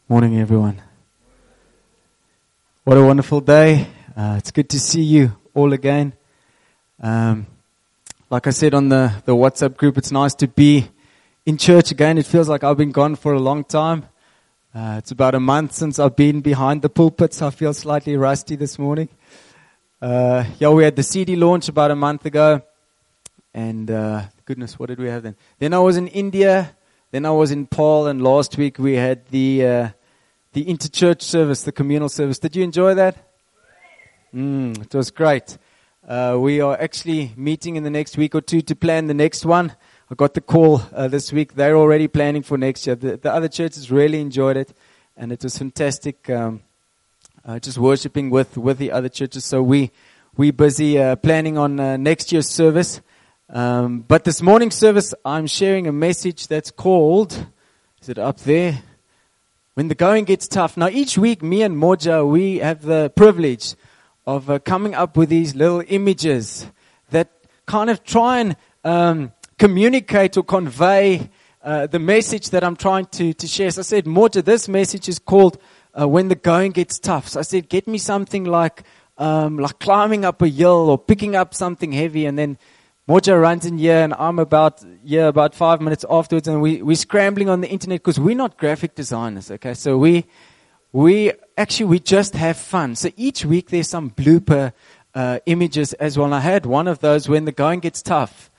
Morning, everyone. What a wonderful day. It's good to see you all again. Like I said on the WhatsApp group, it's nice to be in church again. It feels like I've been gone for a long time. It's about a month since I've been behind the pulpit, so I feel slightly rusty this morning. We had the CD launch about a month ago. And goodness, what did we have then? Then I was in India. Then I was in Paul. And last week we had the interchurch service, the communal service. Did you enjoy that? It was great. We are actually meeting in the next week or two to plan the next one. I got the call this week. They're already planning for next year. The other churches really enjoyed it, and it was fantastic. Just worshiping with the other churches. So we busy planning on next year's service. But this morning's service, I'm sharing a message that's called, is it up there? When the going gets tough. Now, each week, me and Moja, we have the privilege of coming up with these little images that kind of try and communicate or convey the message that I'm trying to share. So I said, Moja, this message is called When the Going Gets Tough. So I said, get me something like climbing up a hill or picking up something heavy, and then Moja runs in here, and I'm about 5 minutes afterwards, and we're scrambling on the internet because we're not graphic designers, okay? So we just have fun. So each week there's some blooper images as well. And I had one of those when the going gets tough.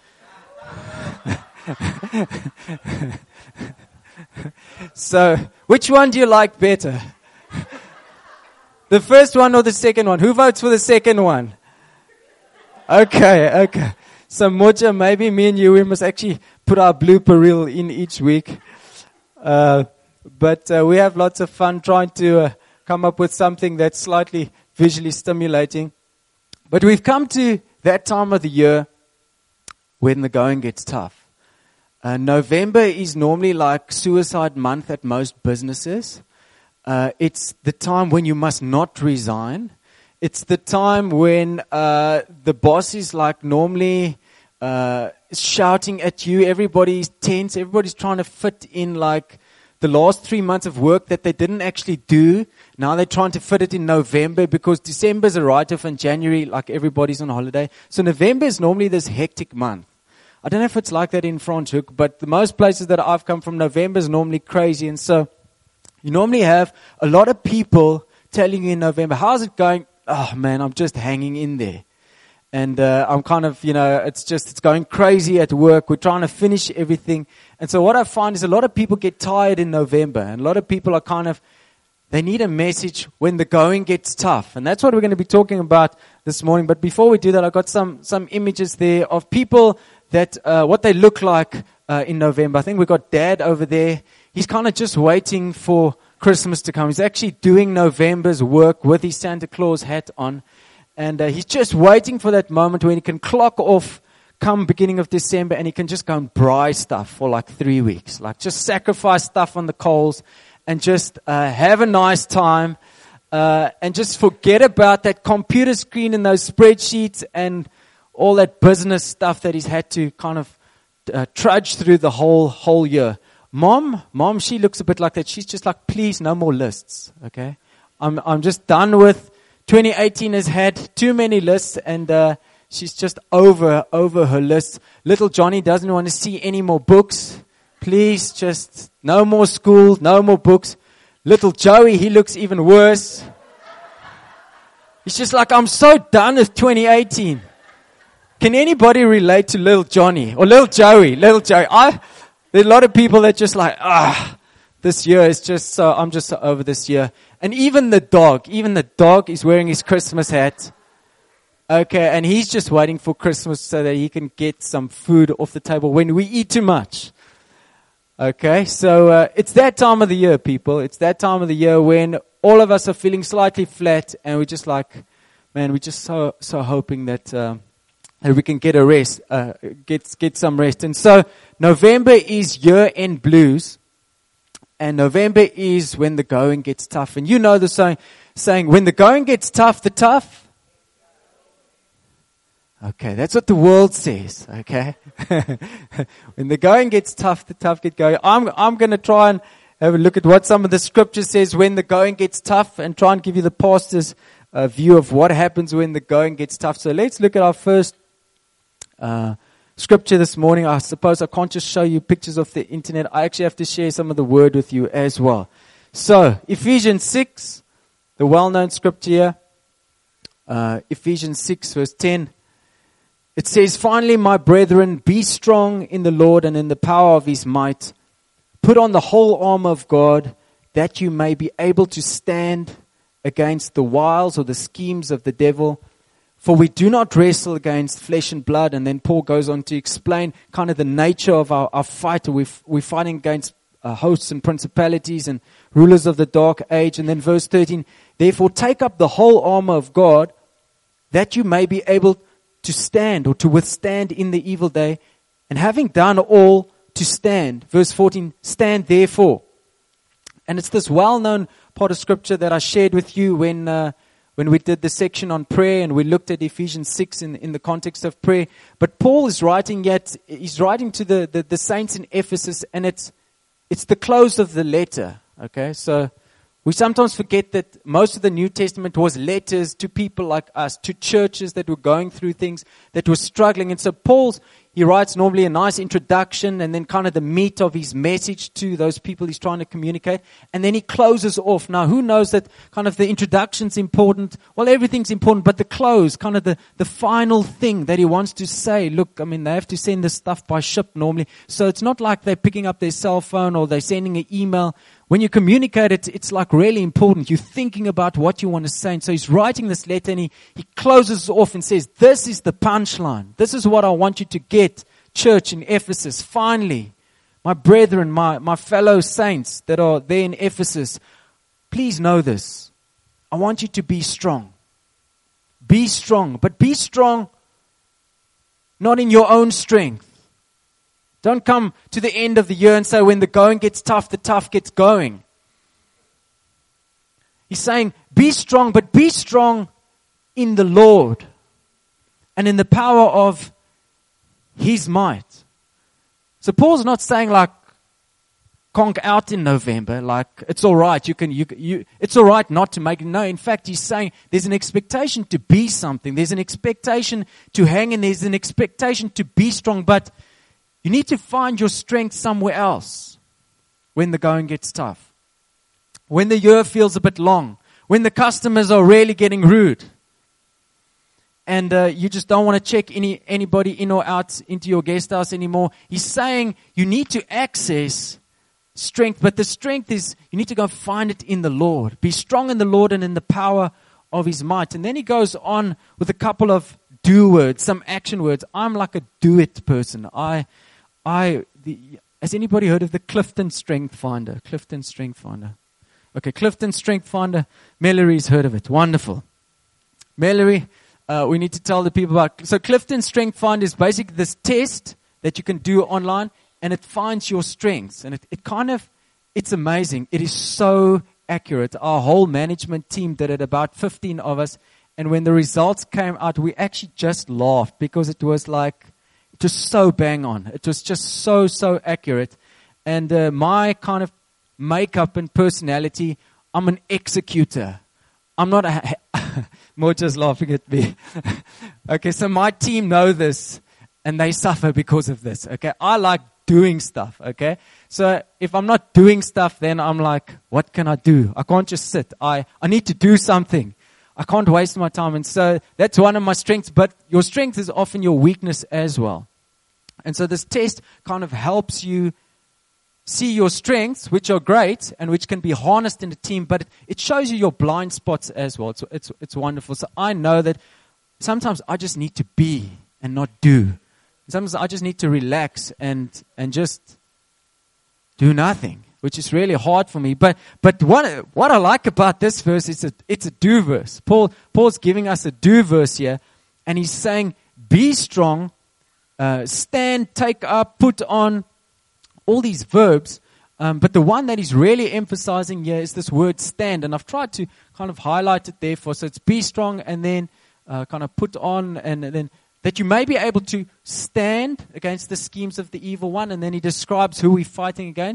So which one do you like better? The first one or the second one? Who votes for the second one? Okay. So Moja, maybe me and you, we must actually put our blooper reel in each week. But we have lots of fun trying to come up with something that's slightly visually stimulating. But we've come to that time of the year when the going gets tough. November is normally like suicide month at most businesses. It's the time when you must not resign. It's the time when the boss is like normally shouting at you. Everybody's tense. Everybody's trying to fit in like the last 3 months of work that they didn't actually do. Now they're trying to fit it in November because December's a write-off and January, like everybody's on holiday. So November is normally this hectic month. I don't know if it's like that in Franschhoek, but the most places that I've come from, November is normally crazy. And so you normally have a lot of people telling you in November, how's it going? Oh man, I'm just hanging in there. And I'm kind of, it's going crazy at work. We're trying to finish everything. And so what I find is a lot of people get tired in November. And a lot of people are they need a message when the going gets tough. And that's what we're going to be talking about this morning. But before we do that, I've got some images there of people that, what they look like in November. I think we've got Dad over there. He's kind of just waiting for Christmas to come. He's actually doing November's work with his Santa Claus hat on. And he's just waiting for that moment when he can clock off come beginning of December and he can just go and braai stuff for like 3 weeks. Like just sacrifice stuff on the coals and just have a nice time and just forget about that computer screen and those spreadsheets and all that business stuff that he's had to kind of trudge through the whole year. Mom, she looks a bit like that. She's just like, please, no more lists, okay? I'm just done with 2018 has had too many lists, and she's just over her lists. Little Johnny doesn't want to see any more books. Please, just no more school, no more books. Little Joey, he looks even worse. He's just like, I'm so done with 2018. Can anybody relate to little Johnny or little Joey? There are a lot of people that just like, this year is just so, I'm just so over this year. And even the dog is wearing his Christmas hat. Okay, and he's just waiting for Christmas so that he can get some food off the table when we eat too much. Okay, so it's that time of the year, people. It's that time of the year when all of us are feeling slightly flat and we're just like, man, we're just so hoping that we can get a rest, get some rest. And so November is year-end blues. And November is when the going gets tough. And you know the saying, when the going gets tough, the tough. Okay, that's what the world says, okay? When the going gets tough, the tough get going. I'm going to try have a look at what some of the scripture says when the going gets tough, and try and give you the pastor's view of what happens when the going gets tough. So let's look at our first scripture this morning. I suppose I can't just show you pictures of the internet. I actually have to share some of the word with you as well. So, Ephesians 6, the well-known scripture here. Ephesians 6 verse 10. It says, "Finally, my brethren, be strong in the Lord and in the power of His might. Put on the whole armor of God, that you may be able to stand against the wiles or the schemes of the devil. For we do not wrestle against flesh and blood." And then Paul goes on to explain kind of the nature of our fight. We're fighting against hosts and principalities and rulers of the dark age. And then verse 13, "Therefore take up the whole armor of God, that you may be able to stand or to withstand in the evil day. And having done all, to stand." Verse 14, "Stand therefore." And it's this well-known part of scripture that I shared with you when we did the section on prayer, and we looked at Ephesians 6 in the context of prayer. But Paul is writing he's writing to the saints in Ephesus, and it's the close of the letter. Okay, so we sometimes forget that most of the New Testament was letters to people like us, to churches that were going through things, that were struggling. And so he writes normally a nice introduction and then kind of the meat of his message to those people he's trying to communicate. And then he closes off. Now, who knows that kind of the introduction's important? Well, everything's important, but the close, kind of the final thing that he wants to say. Look, I mean, they have to send this stuff by ship normally. So it's not like they're picking up their cell phone or they're sending an email. When you communicate it, it's like really important. You're thinking about what you want to say. And so he's writing this letter and he closes off and says, this is the punchline. This is what I want you to get, church in Ephesus. Finally, my brethren, my fellow saints that are there in Ephesus, please know this. I want you to be strong. Be strong. But be strong not in your own strength. Don't come to the end of the year and say, when the going gets tough, the tough gets going. He's saying, be strong, but be strong in the Lord and in the power of His might. So Paul's not saying like, conk out in November, like it's all right. It's all right not to make it. No, in fact, he's saying there's an expectation to be something. There's an expectation to hang in. There's an expectation to be strong, but you need to find your strength somewhere else when the going gets tough. When the year feels a bit long. When the customers are really getting rude. And you just don't want to check anybody in or out into your guest house anymore. He's saying you need to access strength. But the strength is, you need to go find it in the Lord. Be strong in the Lord and in the power of His might. And then he goes on with a couple of do words, some action words. I'm like a do it person. Has anybody heard of the Clifton Strength Finder? Clifton Strength Finder. Okay, Clifton Strength Finder. Mallory's heard of it. Wonderful. Mallory, we need to tell the people about. So Clifton Strength Finder is basically this test that you can do online, and it finds your strengths. And it's amazing. It is so accurate. Our whole management team did it, about 15 of us. And when the results came out, we actually just laughed because it was just so bang on. It was just so accurate. And my kind of makeup and personality, I'm an executor. I'm not more just laughing at me. Okay, so my team know this, and they suffer because of this. Okay, I like doing stuff. Okay, so if I'm not doing stuff, then I'm like, what can I do? I can't just sit. I need to do something. I can't waste my time. And so that's one of my strengths, but your strength is often your weakness as well. And so this test kind of helps you see your strengths, which are great and which can be harnessed in a team, but it shows you your blind spots as well. It's wonderful. So I know that sometimes I just need to be and not do. Sometimes I just need to relax and just do nothing, which is really hard for me. But what I like about this verse is it's a do verse. Paul's giving us a do verse here, and he's saying, be strong, stand, take up, put on, all these verbs. But the one that he's really emphasizing here is this word stand. And I've tried to kind of highlight it there so it's be strong and then kind of put on, and then that you may be able to stand against the schemes of the evil one. And then he describes who we're fighting against.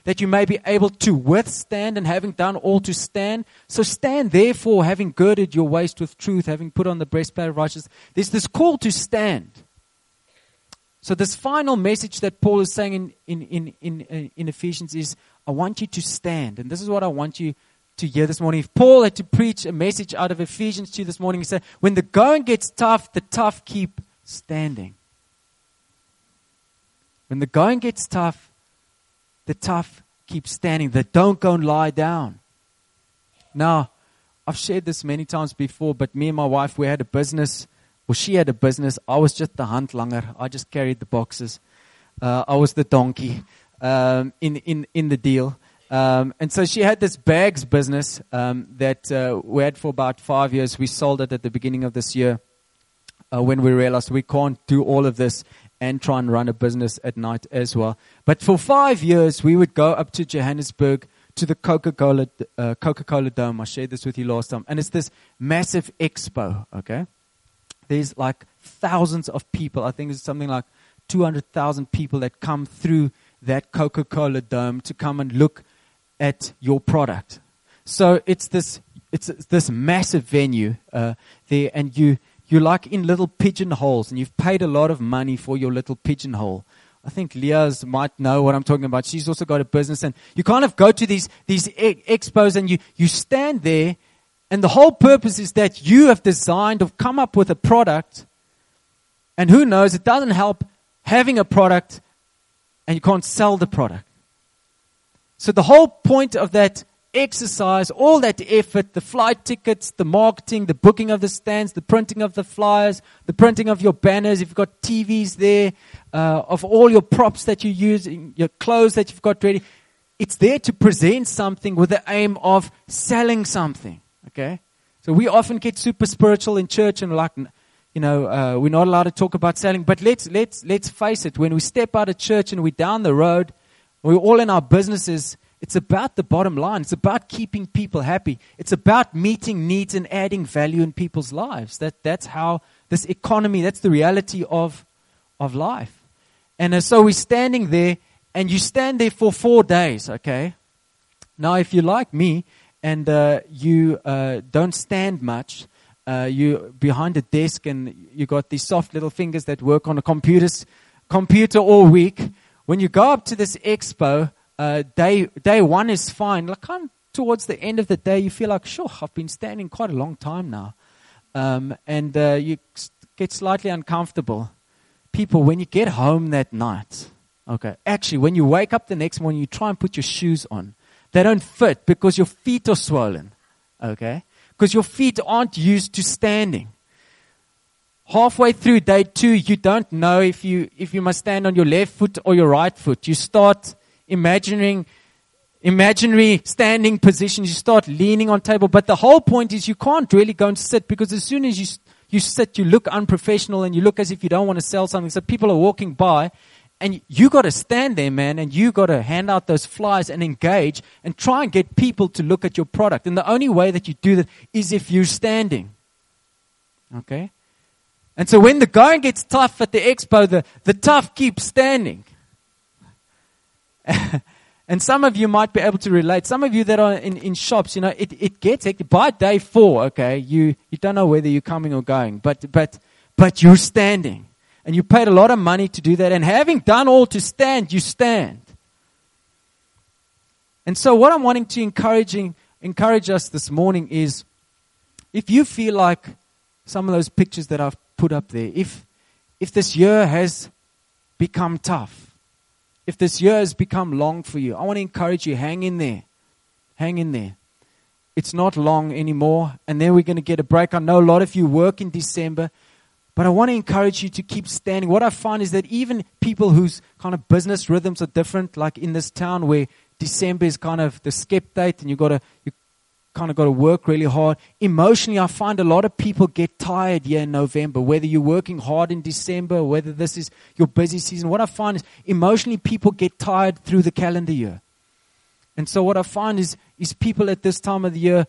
that you may be able to withstand, and having done all to stand. So stand therefore, having girded your waist with truth, having put on the breastplate of righteousness. There's this call to stand. So this final message that Paul is saying in Ephesians is, I want you to stand. And this is what I want you to hear this morning. If Paul had to preach a message out of Ephesians 2 this morning, he said, when the going gets tough, the tough keep standing. When the going gets tough, the tough keep standing. They don't go and lie down. Now, I've shared this many times before, but me and my wife, we had a business. Well, she had a business. I was just the handlanger. I just carried the boxes. I was the donkey in the deal. And so she had this bags business that we had for about 5 years. We sold it at the beginning of this year when we realized we can't do all of this and try and run a business at night as well. But for 5 years, we would go up to Johannesburg to the Coca-Cola Dome. I shared this with you last time. And it's this massive expo, okay? There's like thousands of people. I think it's something like 200,000 people that come through that Coca-Cola Dome to come and look at your product. So it's this massive venue there, and you're like in little pigeonholes, and you've paid a lot of money for your little pigeonhole. I think Leah's might know what I'm talking about. She's also got a business, and you kind of go to these expos, and you stand there, and the whole purpose is that you have designed or come up with a product, and who knows, it doesn't help having a product, and you can't sell the product. So the whole point of that exercise, all that effort, the flight tickets, the marketing, the booking of the stands, the printing of the flyers, the printing of your banners, if you've got TVs there, of all your props that you use, your clothes that you've got ready, it's there to present something with the aim of selling something, okay? So we often get super spiritual in church and we're like, we're not allowed to talk about selling, but let's face it, when we step out of church and we're down the road, we're all in our businesses, it's about the bottom line. It's about keeping people happy. It's about meeting needs and adding value in people's lives. That's how this economy, that's the reality of life. And so we're standing there, and you stand there for 4 days, okay? Now, if you're like me, and you don't stand much, you're behind a desk, and you got these soft little fingers that work on a computer all week. When you go up to this expo, day one is fine. Like towards the end of the day, you feel like, sure, I've been standing quite a long time now. And you get slightly uncomfortable. People, when you get home that night, okay, actually, when you wake up the next morning, you try and put your shoes on. They don't fit because your feet are swollen, okay? Because your feet aren't used to standing. Halfway through day 2, you don't know if you must stand on your left foot or your right foot. You start imaginary standing positions. You start leaning on table. But the whole point is you can't really go and sit, because as soon as you sit, you look unprofessional and you look as if you don't want to sell something. So people are walking by, and you got to stand there, man, and you got to hand out those flyers and engage and try and get people to look at your product. And the only way that you do that is if you're standing. Okay? And so when the going gets tough at the expo, the tough keeps standing. And some of you might be able to relate. Some of you that are in shops, it gets hectic. By day 4, okay, you don't know whether you're coming or going, but you're standing. And you paid a lot of money to do that. And having done all to stand, you stand. And so what I'm wanting to encourage us this morning is, if you feel like some of those pictures that I've put up there, if this year has become tough, if this year has become long for you, I want to encourage you, hang in there. Hang in there. It's not long anymore, and then we're going to get a break. I know a lot of you work in December, but I want to encourage you to keep standing. What I find is that even people whose kind of business rhythms are different, like in this town where December is kind of the skep date and you kind of got to work really hard. Emotionally, I find a lot of people get tired here in November, whether you're working hard in December or whether this is your busy season. What I find is emotionally people get tired through the calendar year. And so what I find is people at this time of the year,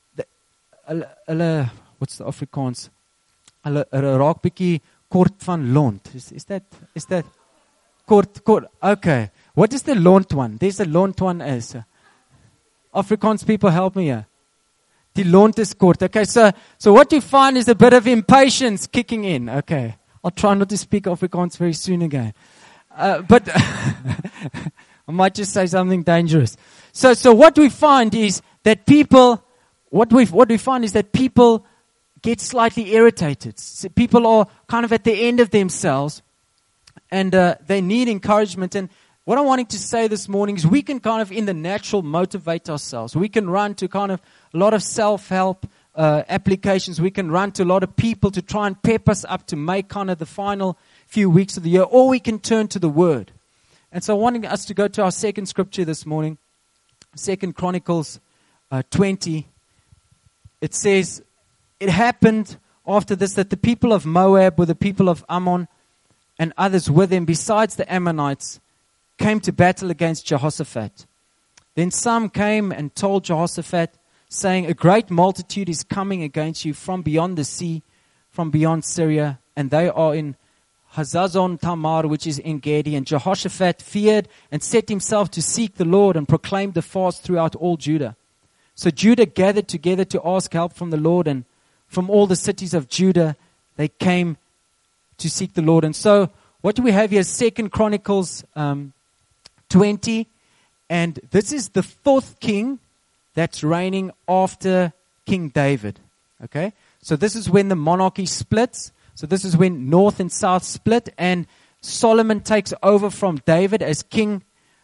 what's the Afrikaans? Hulle raak bietjie kort van lont. Is that kort? Okay. What is the lont one? There's the lont one is. Afrikaans people, help me here. Die lont is kort. Okay, so what you find is a bit of impatience kicking in. Okay, I'll try not to speak Afrikaans very soon again. But I might just say something dangerous. So what we find is that people, what we find is that people get slightly irritated. So people are kind of at the end of themselves, and they need encouragement. And what I'm wanting to say this morning is we can kind of in the natural motivate ourselves. We can run to kind of a lot of self-help applications. We can run to a lot of people to try and pep us up to make kind of the final few weeks of the year. Or we can turn to the Word. And so I wanted us to go to our second scripture this morning, 2 Chronicles 20. It says, it happened after this that the people of Moab were the people of Ammon and others with them, besides the Ammonites, came to battle against Jehoshaphat. Then some came and told Jehoshaphat, saying, a great multitude is coming against you from beyond the sea, from beyond Syria, and they are in Hazazon Tamar, which is En Gedi. And Jehoshaphat feared and set himself to seek the Lord and proclaimed the fast throughout all Judah. So Judah gathered together to ask help from the Lord, and from all the cities of Judah they came to seek the Lord. And so what do we have here? 2 Chronicles 20, and this is the fourth king that's reigning after King David. Okay, so this is when the monarchy splits. So this is when north and south split, and Solomon takes over from David as king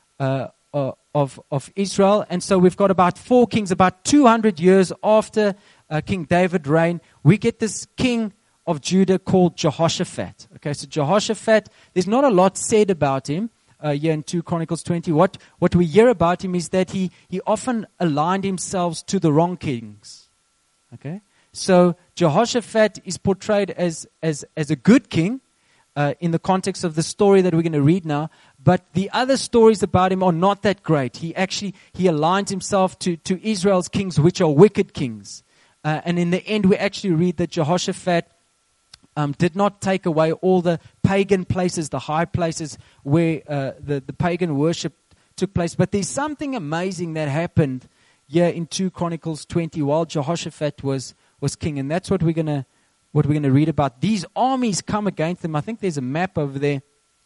of Israel. And so we've got about 4 kings, about 200 years after King David reigned. We get this king of Judah called Jehoshaphat. Okay, so Jehoshaphat, there's not a lot said about him here in 2 Chronicles 20. What we hear about him is that he often aligned himself to the wrong kings. Okay, so Jehoshaphat is portrayed as a good king in the context of the story that we're going to read now. But the other stories about him are not that great. He aligned himself to Israel's kings, which are wicked kings. And in the end, we actually read that Jehoshaphat did not take away all the pagan places, the high places where the pagan worship took place. But there's something amazing that happened here in 2 Chronicles 20 while Jehoshaphat was king. And that's what we're going to read about. These armies come against them. I think there's a map over there.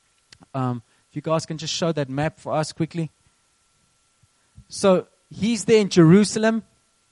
If you guys can just show that map for us quickly. So he's there in Jerusalem.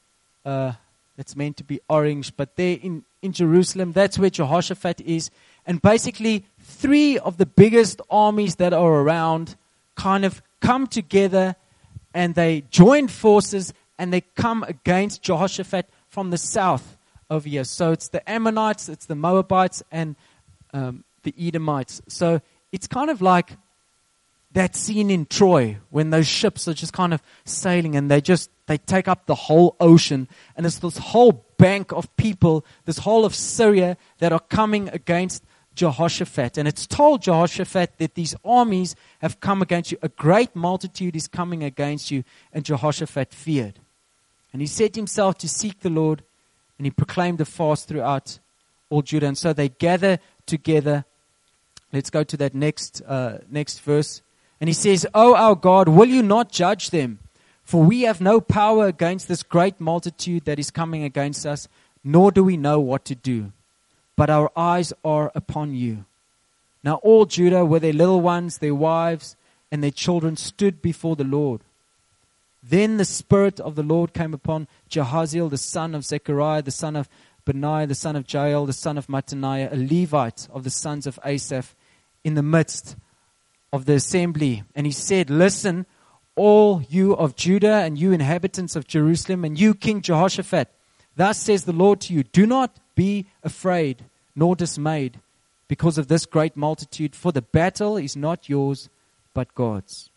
It's meant to be orange, but there in Jerusalem, that's where Jehoshaphat is. And basically, 3 of the biggest armies that are around kind of come together and they join forces and they come against Jehoshaphat from the south over here. So it's the Ammonites, it's the Moabites, and the Edomites. So it's kind of like that scene in Troy when those ships are just kind of sailing and they take up the whole ocean, and it's this whole bank of people, this whole of Syria that are coming against Jehoshaphat. And it's told Jehoshaphat that these armies have come against you. A great multitude is coming against you. And Jehoshaphat feared. And he set himself to seek the Lord, and he proclaimed a fast throughout all Judah. And so they gather together. Let's go to that next verse. And he says, "O our God, will you not judge them? For we have no power against this great multitude that is coming against us, nor do we know what to do. But our eyes are upon you." Now all Judah, with their little ones, their wives, and their children, stood before the Lord. Then the Spirit of the Lord came upon Jehaziel, the son of Zechariah, the son of Benaiah, the son of Jael, the son of Mattaniah, a Levite of the sons of Asaph, in the midst of the assembly. And he said, "Listen, all you of Judah, and you inhabitants of Jerusalem, and you King Jehoshaphat, thus says the Lord to you, do not be afraid nor dismayed because of this great multitude, for the battle is not yours, but God's.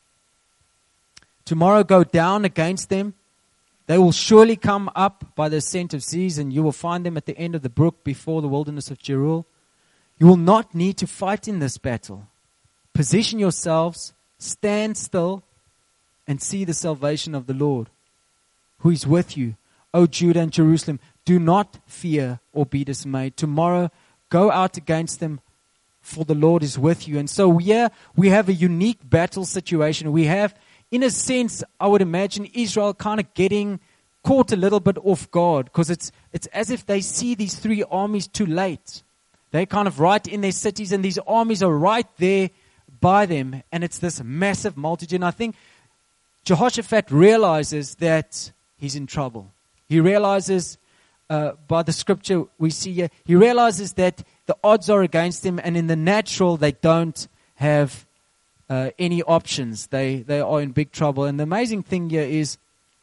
Tomorrow go down against them. They will surely come up by the ascent of Ziz, and you will find them at the end of the brook before the wilderness of Jeruel. You will not need to fight in this battle. Position yourselves, stand still, and see the salvation of the Lord, who is with you, O Judah and Jerusalem. Do not fear or be dismayed. Tomorrow go out against them for the Lord is with you. And so here we have a unique battle situation. We have, in a sense, I would imagine Israel kind of getting caught a little bit off guard, because it's as if they see these three armies too late. They're kind of right in their cities, and these armies are right there by them, and it's this massive multitude. And I think Jehoshaphat realizes that he's in trouble. He realizes, by the scripture we see here, he realizes that the odds are against him, and in the natural they don't have any options. They are in big trouble. And the amazing thing here is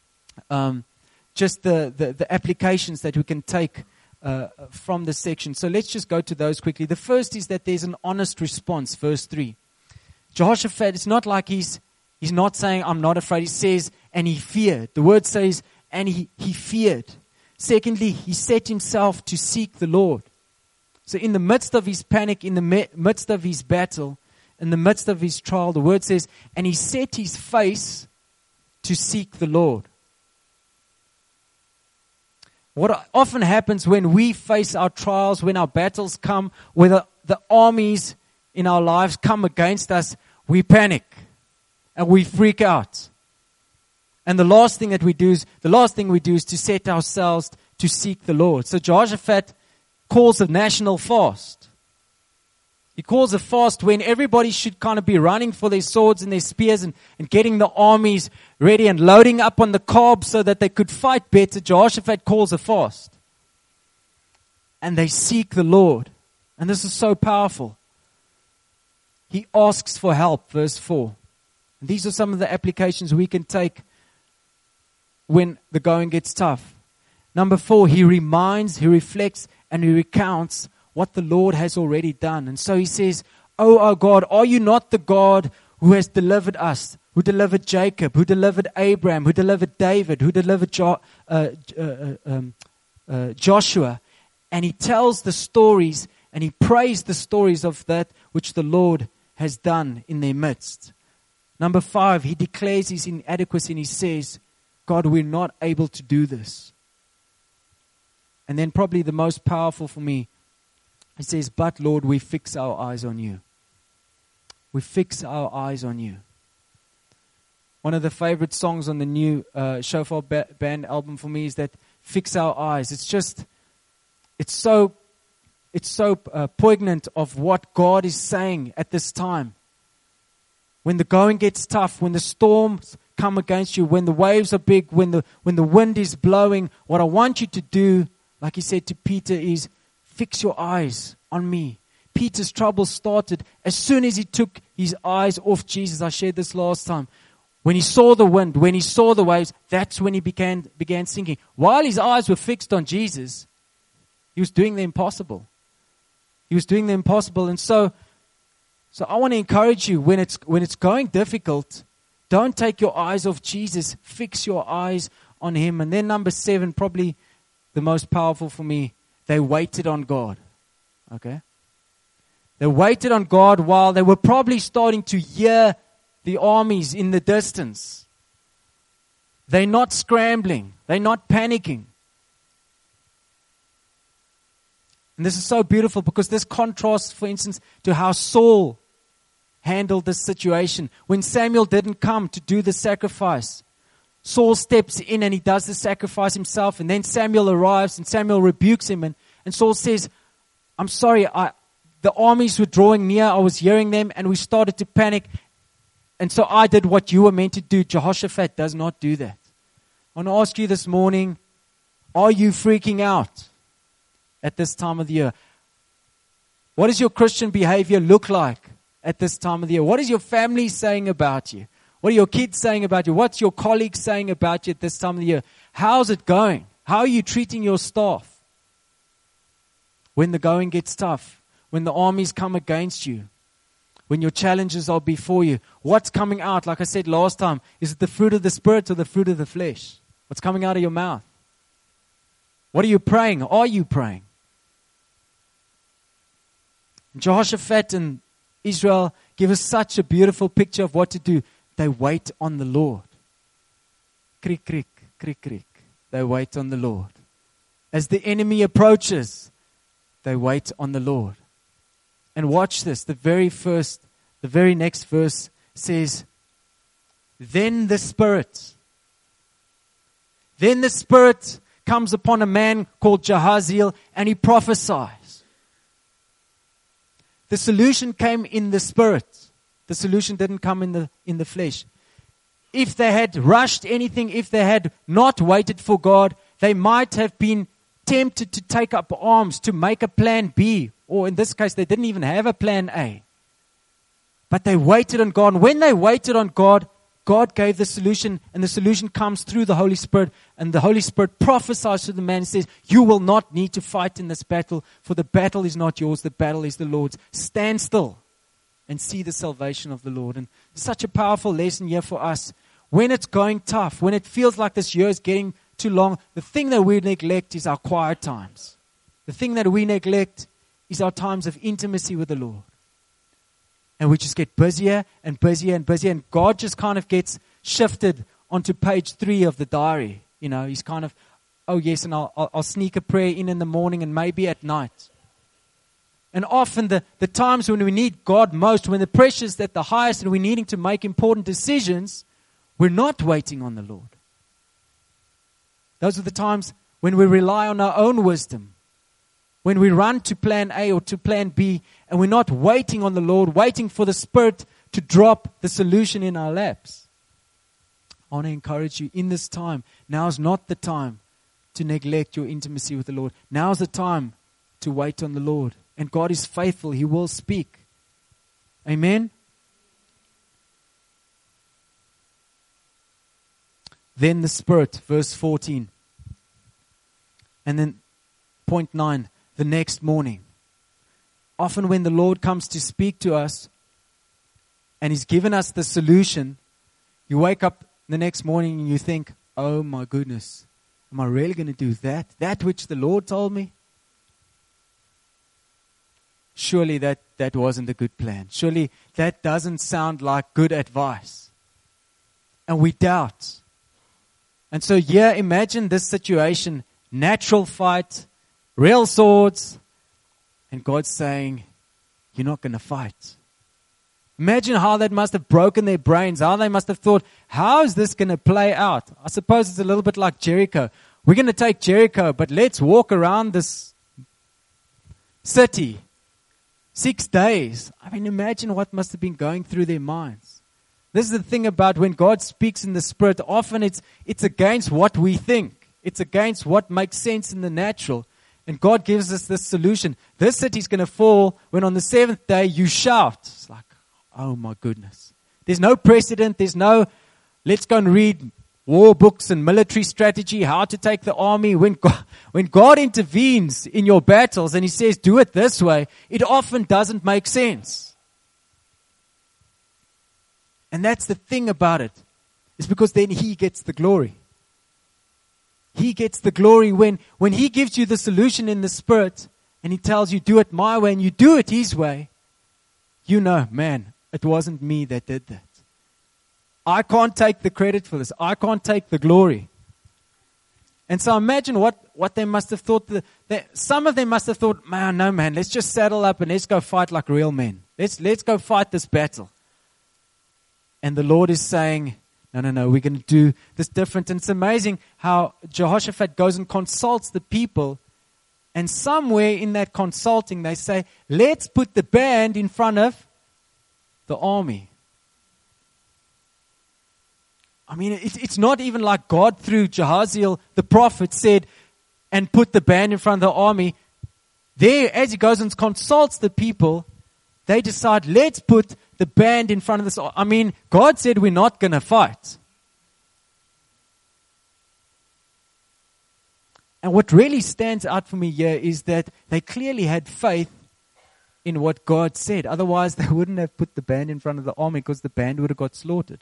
just the applications that we can take from this section. So let's just go to those quickly. The first is that there's an honest response, verse 3. Jehoshaphat, it's not like he's not saying, I'm not afraid. He says, and he feared. The word says, and he feared. Secondly, he set himself to seek the Lord. So in the midst of his panic, in the midst of his battle, in the midst of his trial, the word says, and he set his face to seek the Lord. What often happens when we face our trials, when our battles come, when the armies in our lives come against us, we panic and we freak out. And the last thing we do is to set ourselves to seek the Lord. So Jehoshaphat calls a national fast. He calls a fast when everybody should kind of be running for their swords and their spears and getting the armies ready and loading up on the carbs so that they could fight better. Jehoshaphat calls a fast. And they seek the Lord. And this is so powerful. He asks for help, verse 4. And these are some of the applications we can take when the going gets tough. Number 4, he reminds, he reflects, and he recounts what the Lord has already done. And so he says, oh God, are you not the God who has delivered us, who delivered Jacob, who delivered Abraham, who delivered David, who delivered Joshua? And he tells the stories and he prays the stories of that which the Lord has done in their midst. Number 5, he declares his inadequacy and he says, God, we're not able to do this. And then probably the most powerful for me, he says, but Lord, we fix our eyes on you. We fix our eyes on you. One of the favorite songs on the new Shofar Band album for me is that Fix Our Eyes. It's so poignant of what God is saying at this time. When the going gets tough, when the storms come against you, when the waves are big, when the wind is blowing, what I want you to do, like he said to Peter, is fix your eyes on me. Peter's trouble started as soon as he took his eyes off Jesus. I shared this last time. When he saw the wind, when he saw the waves, that's when he began sinking. While his eyes were fixed on Jesus, he was doing the impossible. He was doing the impossible. And so I want to encourage you, when it's going difficult, don't take your eyes off Jesus. Fix your eyes on him. And then number 7, probably the most powerful for me, they waited on God. Okay? They waited on God while they were probably starting to hear the armies in the distance. They're not scrambling. They're not panicking. And this is so beautiful because this contrasts, for instance, to how Saul handled this situation. When Samuel didn't come to do the sacrifice, Saul steps in and he does the sacrifice himself. And then Samuel arrives and Samuel rebukes him. And Saul says, I'm sorry, the armies were drawing near. I was hearing them and we started to panic. And so I did what you were meant to do. Jehoshaphat does not do that. I want to ask you this morning, are you freaking out at this time of the year? What does your Christian behavior look like at this time of the year? What is your family saying about you? What are your kids saying about you? What's your colleagues saying about you at this time of the year? How's it going? How are you treating your staff? When the going gets tough, when the armies come against you, when your challenges are before you, what's coming out? Like I said last time, is it the fruit of the Spirit or the fruit of the flesh? What's coming out of your mouth? What are you praying? Are you praying? Jehoshaphat and Israel give us such a beautiful picture of what to do. They wait on the Lord. Creak, creak, creak, creak. They wait on the Lord. As the enemy approaches, they wait on the Lord. And watch this. The very next verse says, Then the Spirit comes upon a man called Jahaziel, and he prophesies. The solution came in the Spirit. The solution didn't come in the flesh. If they had rushed anything, if they had not waited for God, they might have been tempted to take up arms, to make a plan B. Or in this case, they didn't even have a plan A. But they waited on God. And when they waited on God, God gave the solution, and the solution comes through the Holy Spirit. And the Holy Spirit prophesies to the man and says, you will not need to fight in this battle, for the battle is not yours, the battle is the Lord's. Stand still and see the salvation of the Lord. And such a powerful lesson here for us. When it's going tough, when it feels like this year is getting too long, the thing that we neglect is our quiet times. The thing that we neglect is our times of intimacy with the Lord. And we just get busier and busier and busier. And God just kind of gets shifted onto page 3 of the diary. You know, he's kind of, oh yes, and I'll sneak a prayer in the morning and maybe at night. And often the times when we need God most, when the pressure's at the highest and we're needing to make important decisions, we're not waiting on the Lord. Those are the times when we rely on our own wisdom. When we run to plan A or to plan B, and we're not waiting on the Lord, waiting for the Spirit to drop the solution in our laps. I want to encourage you in this time. Now's not the time to neglect your intimacy with the Lord. Now's the time to wait on the Lord. And God is faithful. He will speak. Amen? Then the Spirit, verse 14. And then point 9. The next morning. Often when the Lord comes to speak to us and He's given us the solution, you wake up the next morning and you think, oh my goodness, am I really going to do that? That which the Lord told me? Surely that wasn't a good plan. Surely that doesn't sound like good advice. And we doubt. And so here, imagine this situation, natural fight, real swords, and God's saying, you're not going to fight. Imagine how that must have broken their brains, how they must have thought, how is this going to play out? I suppose it's a little bit like Jericho. We're going to take Jericho, but let's walk around this city 6 days. I mean, imagine what must have been going through their minds. This is the thing about when God speaks in the Spirit, often it's against what we think. It's against what makes sense in the natural. And God gives us this solution. This city's going to fall when on the 7th day you shout. It's like, oh my goodness. There's no precedent. There's no, let's go and read war books and military strategy, how to take the army. When God intervenes in your battles and He says, do it this way, it often doesn't make sense. And that's the thing about it. It's because then He gets the glory. He gets the glory when He gives you the solution in the Spirit and He tells you, do it my way, and you do it His way. You know, man, it wasn't me that did that. I can't take the credit for this. I can't take the glory. And so imagine what they must have thought. Some of them must have thought, man, let's just saddle up and let's go fight like real men. Let's go fight this battle. And the Lord is saying, no, we're going to do this different. And it's amazing how Jehoshaphat goes and consults the people. And somewhere in that consulting, they say, let's put the band in front of the army. I mean, it's not even like God through Jahaziel, the prophet, said, and put the band in front of the army. There, as he goes and consults the people, they decide, let's put the band in front of this. I mean, God said we're not going to fight. And what really stands out for me here is that they clearly had faith in what God said. Otherwise, they wouldn't have put the band in front of the army because the band would have got slaughtered.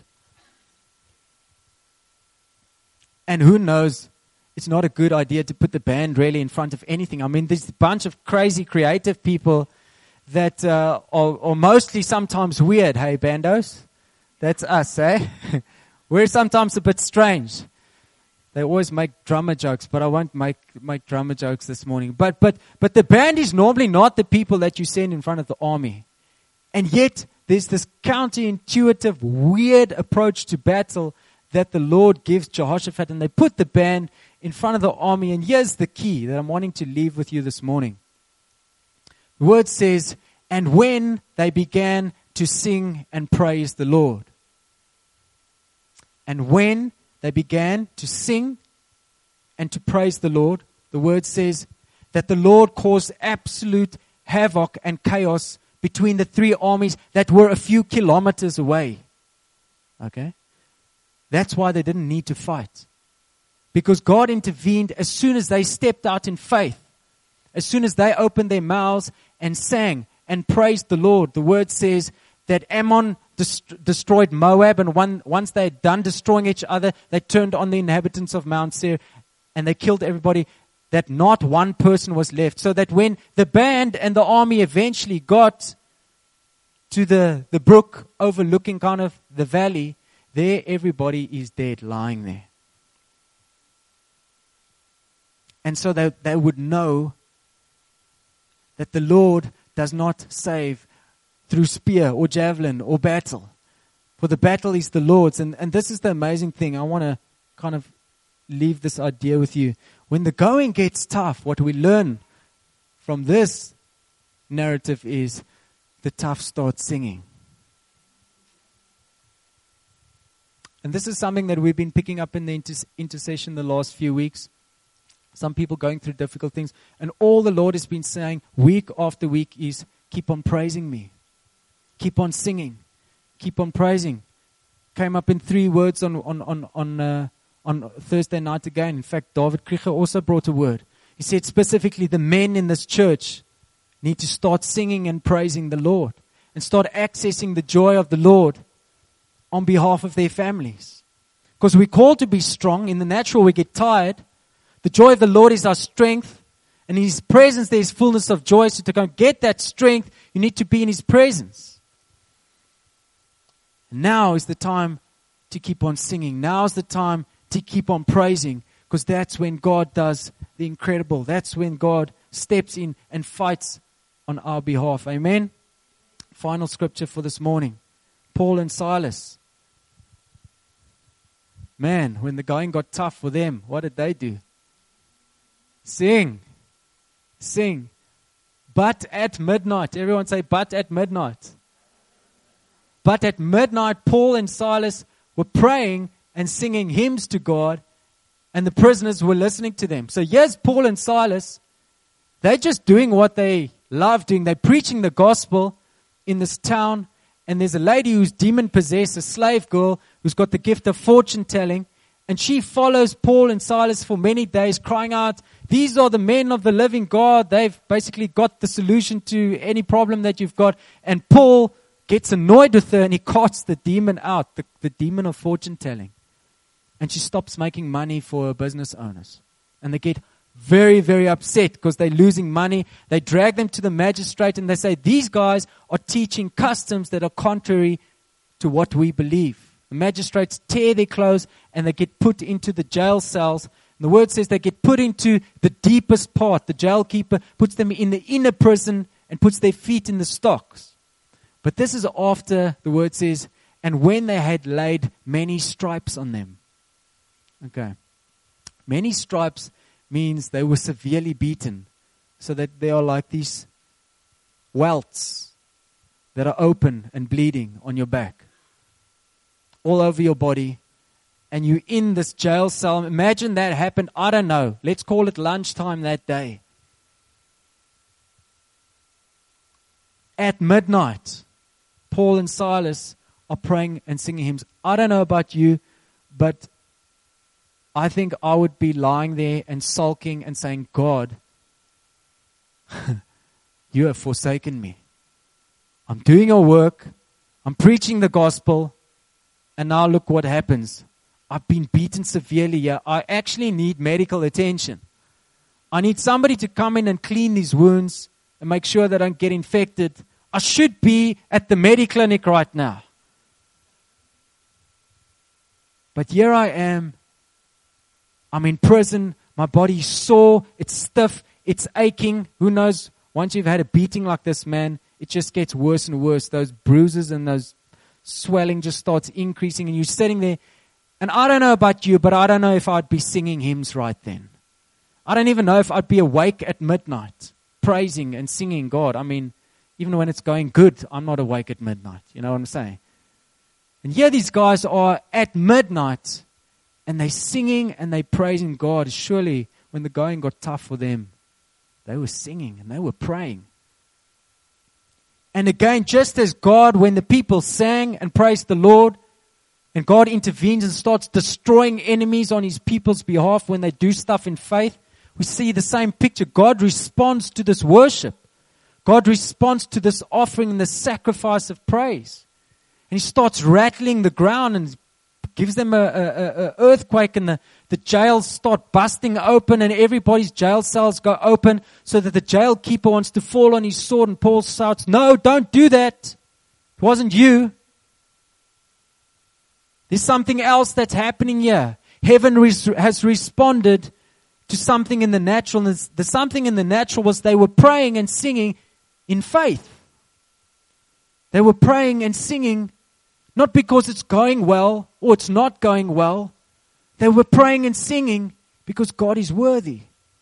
And who knows, it's not a good idea to put the band really in front of anything. I mean, there's a bunch of crazy creative people that are mostly sometimes weird, hey, bandos? That's us, eh? We're sometimes a bit strange. They always make drummer jokes, but I won't make drummer jokes this morning. But the band is normally not the people that you send in front of the army. And yet, there's this counterintuitive, weird approach to battle that the Lord gives Jehoshaphat. And they put the band in front of the army. And here's the key that I'm wanting to leave with you this morning. The word says, and when they began to sing and praise the Lord. And when they began to sing and to praise the Lord, the word says that the Lord caused absolute havoc and chaos between the three armies that were a few kilometers away. Okay? That's why they didn't need to fight. Because God intervened as soon as they stepped out in faith. As soon as they opened their mouths and sang and praised the Lord. The word says that Ammon destroyed Moab, and once they had done destroying each other, they turned on the inhabitants of Mount Seir and they killed everybody, that not one person was left. So that when the band and the army eventually got to the brook overlooking kind of the valley, there everybody is dead, lying there. And so they would know that the Lord does not save through spear or javelin or battle. For the battle is the Lord's. And this is the amazing thing. I want to kind of leave this idea with you. When the going gets tough, what we learn from this narrative is the tough start singing. And this is something that we've been picking up in the intercession the last few weeks. Some people going through difficult things. And all the Lord has been saying week after week is, keep on praising me. Keep on singing. Keep on praising. Came up in 3 words on Thursday night again. In fact, David Krieger also brought a word. He said specifically the men in this church need to start singing and praising the Lord. And start accessing the joy of the Lord on behalf of their families. Because we're called to be strong. In the natural we get tired. The joy of the Lord is our strength. And in His presence there is fullness of joy. So to go and get that strength, you need to be in His presence. Now is the time to keep on singing. Now is the time to keep on praising. Because that's when God does the incredible. That's when God steps in and fights on our behalf. Amen? Final scripture for this morning. Paul and Silas. Man, when the going got tough for them, what did they do? Sing. Sing. But at midnight. Everyone say, but at midnight. But at midnight, Paul and Silas were praying and singing hymns to God, and the prisoners were listening to them. So yes, Paul and Silas, they're just doing what they love doing. They're preaching the gospel in this town, and there's a lady who's demon-possessed, a slave girl, who's got the gift of fortune-telling, and she follows Paul and Silas for many days, crying out, these are the men of the living God. They've basically got the solution to any problem that you've got. And Paul gets annoyed with her and he casts the demon out, the demon of fortune-telling. And she stops making money for her business owners. And they get very, very upset because they're losing money. They drag them to the magistrate and they say, these guys are teaching customs that are contrary to what we believe. The magistrates tear their clothes and they get put into the jail cells. And the word says they get put into the deepest part. The jail keeper puts them in the inner prison and puts their feet in the stocks. But this is after, the word says, and when they had laid many stripes on them. Okay. Many stripes means they were severely beaten. So that they are like these welts that are open and bleeding on your back. All over your body. And you're in this jail cell. Imagine that happened, I don't know. Let's call it lunchtime that day. At midnight. Paul and Silas are praying and singing hymns. I don't know about you, but I think I would be lying there and sulking and saying, God, you have forsaken me. I'm doing your work. I'm preaching the gospel. And now look what happens. I've been beaten severely here. I actually need medical attention. I need somebody to come in and clean these wounds and make sure that I don't get infected. I should be at the Mediclinic right now. But here I am. I'm in prison. My body's sore. It's stiff. It's aching. Who knows? Once you've had a beating like this, man, it just gets worse and worse. Those bruises and those swelling just starts increasing. And you're sitting there. And I don't know about you, but I don't know if I'd be singing hymns right then. I don't even know if I'd be awake at midnight, praising and singing God. I mean, even when it's going good, I'm not awake at midnight. You know what I'm saying? And here these guys are at midnight, and they're singing and they're praising God. Surely, when the going got tough for them, they were singing and they were praying. And again, just as God, when the people sang and praised the Lord, and God intervenes and starts destroying enemies on His people's behalf when they do stuff in faith, we see the same picture. God responds to this worship. God responds to this offering and this sacrifice of praise. And He starts rattling the ground and gives them a earthquake, and the jails start busting open, and everybody's jail cells go open so that the jail keeper wants to fall on his sword, and Paul shouts, "No, don't do that. It wasn't you." There's something else that's happening here. Heaven has responded to something in the natural. And the something in the natural was they were praying and singing in faith. They were praying and singing not because it's going well or it's not going well. They were praying and singing because God is worthy.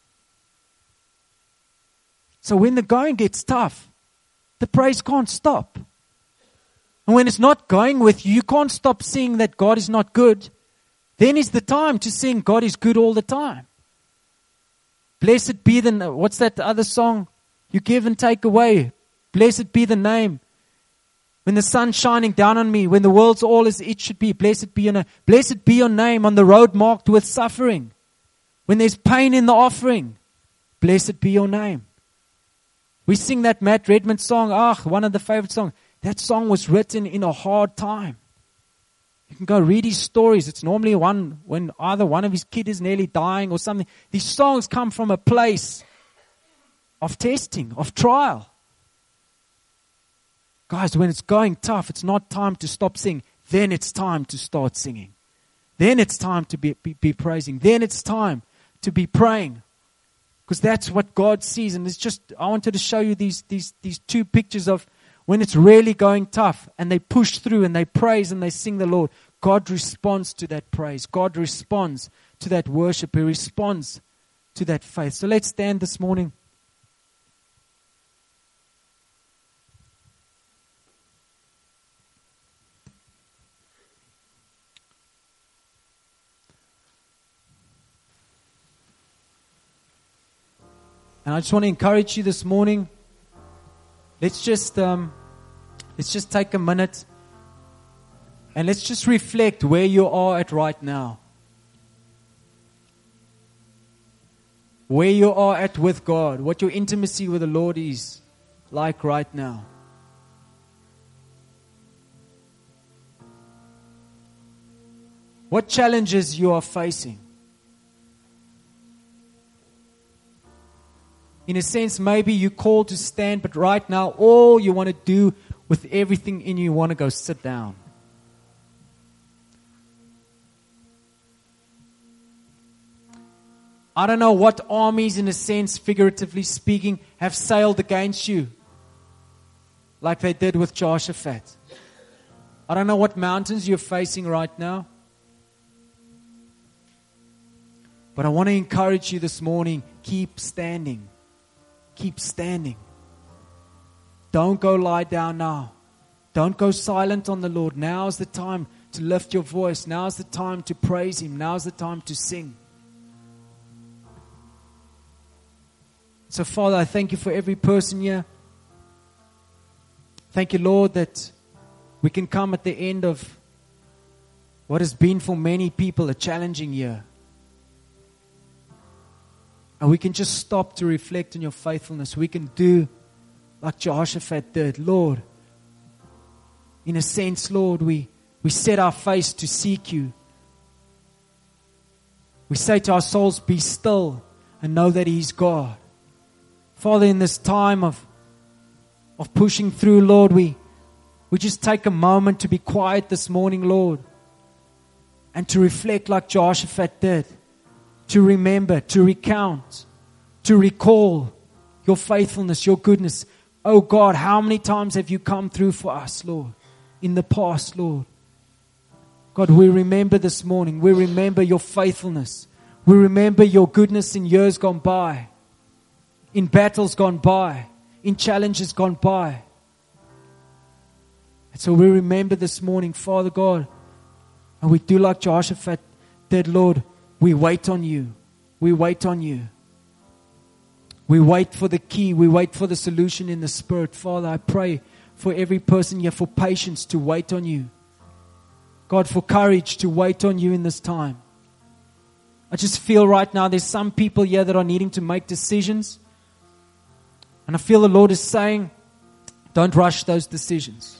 So when the going gets tough, the praise can't stop. And when it's not going with you, you can't stop seeing that God is not good. Then is the time to sing God is good all the time. Blessed be what's that other song? You give and take away. Blessed be the name. When the sun's shining down on me, when the world's all as it should be, blessed be your name. Blessed be your name on the road marked with suffering. When there's pain in the offering, blessed be your name. We sing that Matt Redman song, one of the favorite songs. That song was written in a hard time. You can go read his stories. It's normally one when either one of his kids is nearly dying or something. These songs come from a place of testing, of trial. Guys, when it's going tough, it's not time to stop singing. Then it's time to start singing. Then it's time to be praising. Then it's time to be praying. Because that's what God sees. And it's just, I wanted to show you these two pictures of when it's really going tough and they push through and they praise and they sing the Lord. God responds to that praise. God responds to that worship. He responds to that faith. So let's stand this morning. And I just want to encourage you this morning. Let's just take a minute and let's just reflect where you are at right now. Where you are at with God, what your intimacy with the Lord is like right now. What challenges you are facing. In a sense, maybe you're called to stand, but right now, all you want to do with everything in you want to go sit down. I don't know what armies, in a sense, figuratively speaking, have sailed against you like they did with Jehoshaphat. I don't know what mountains you're facing right now. But I want to encourage you this morning, keep standing. Keep standing. Don't go lie down now. Don't go silent on the Lord. Now's the time to lift your voice. Now's the time to praise Him. Now's the time to sing. So, Father, I thank You for every person here. Thank You, Lord, that we can come at the end of what has been for many people a challenging year. And we can just stop to reflect on Your faithfulness. We can do like Jehoshaphat did. Lord, in a sense, Lord, we set our face to seek You. We say to our souls, be still and know that He is God. Father, in this time of pushing through, Lord, we just take a moment to be quiet this morning, Lord, and to reflect like Jehoshaphat did. to remember, to recount, to recall your faithfulness, your goodness. Oh God, how many times have you come through for us, Lord, in the past, Lord? God, we remember this morning. We remember your faithfulness. We remember your goodness in years gone by, in battles gone by, in challenges gone by. And so we remember this morning, Father God, and we do like Jehoshaphat did, Lord. We wait on you. We wait on you. We wait for the key. We wait for the solution in the Spirit. Father, I pray for every person here for patience to wait on you. God, for courage to wait on you in this time. I just feel right now there's some people here that are needing to make decisions. And I feel the Lord is saying, don't rush those decisions.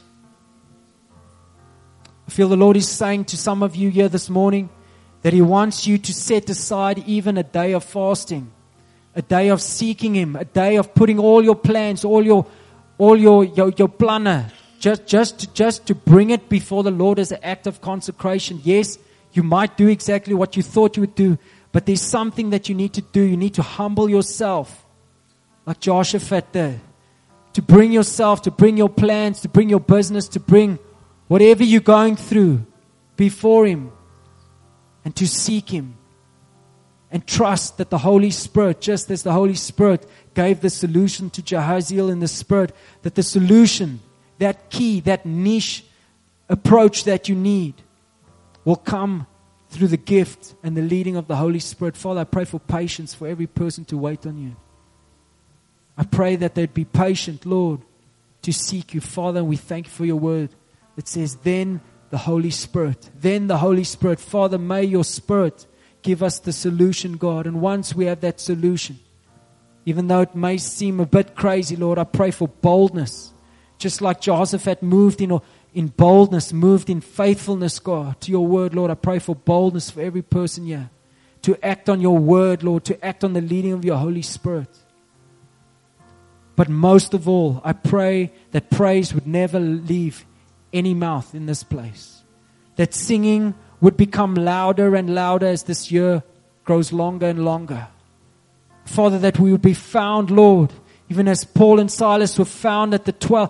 I feel the Lord is saying to some of you here this morning that He wants you to set aside even a day of fasting, a day of seeking Him, a day of putting all your plans, all your planner, just to bring it before the Lord as an act of consecration. Yes, you might do exactly what you thought you would do, but there's something that you need to do. You need to humble yourself, like Jehoshaphat did, to bring yourself, to bring your plans, to bring your business, to bring whatever you're going through before Him, and to seek Him and trust that the Holy Spirit, just as the Holy Spirit gave the solution to Jahaziel in the Spirit, that the solution, that key, that niche approach that you need will come through the gift and the leading of the Holy Spirit. Father, I pray for patience for every person to wait on you. I pray that they'd be patient, Lord, to seek you. Father, we thank you for your word. It says, then the Holy Spirit. Then the Holy Spirit. Father, may your Spirit give us the solution, God. And once we have that solution, even though it may seem a bit crazy, Lord, I pray for boldness. Just like Jehoshaphat moved in boldness, moved in faithfulness, God, to your word, Lord. I pray for boldness for every person here to act on your word, Lord, to act on the leading of your Holy Spirit. But most of all, I pray that praise would never leave any mouth in this place. That singing would become louder and louder as this year grows longer and longer. Father, that we would be found, Lord, even as Paul and Silas were found at the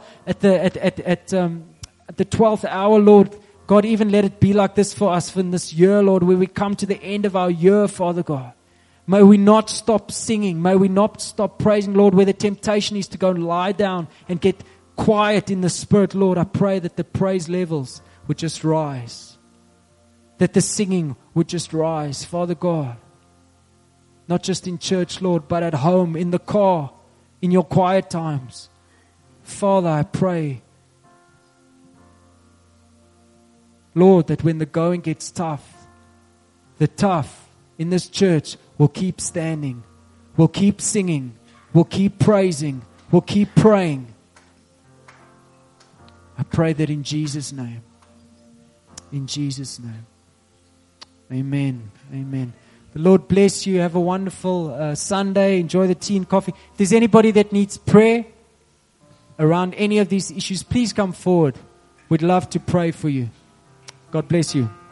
12th hour, Lord. God, even let it be like this for us in this year, Lord, where we come to the end of our year, Father God. May we not stop singing. May we not stop praising, Lord, where the temptation is to go and lie down and get quiet in the Spirit, Lord. I pray that the praise levels would just rise. That the singing would just rise, Father God. Not just in church, Lord, but at home, in the car, in your quiet times. Father, I pray, Lord, that when the going gets tough, the tough in this church will keep standing, will keep singing, will keep praising, will keep praying. I pray that in Jesus' name. In Jesus' name. Amen. Amen. The Lord bless you. Have a wonderful Sunday. Enjoy the tea and coffee. If there's anybody that needs prayer around any of these issues, please come forward. We'd love to pray for you. God bless you.